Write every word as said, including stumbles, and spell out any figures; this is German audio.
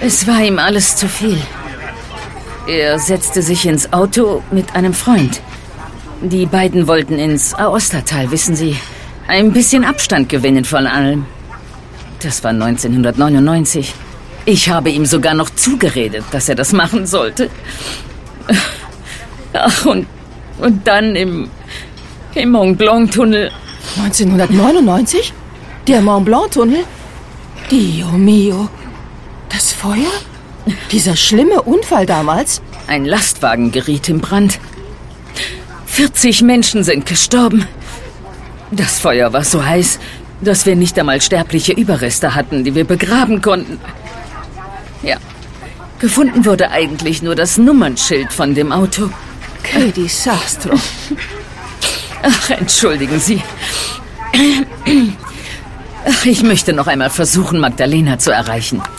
Es war ihm alles zu viel. Er setzte sich ins Auto mit einem Freund. Die beiden wollten ins Aostatal, wissen Sie. Ein bisschen Abstand gewinnen von allem. Das war neunzehnhundertneunundneunzig. Ich habe ihm sogar noch zugeredet, dass er das machen sollte. Ach, und, und dann im, im Mont Blanc-Tunnel. neunzehnhundertneunundneunzig? Der Mont Blanc-Tunnel? Dio mio. Das Feuer? Dieser schlimme Unfall damals? Ein Lastwagen geriet in Brand. vierzig Menschen sind gestorben. Das Feuer war so heiß, dass wir nicht einmal sterbliche Überreste hatten, die wir begraben konnten. Ja, gefunden wurde eigentlich nur das Nummernschild von dem Auto. Que disastro. Ach, entschuldigen Sie. Ach, ich möchte noch einmal versuchen, Magdalena zu erreichen.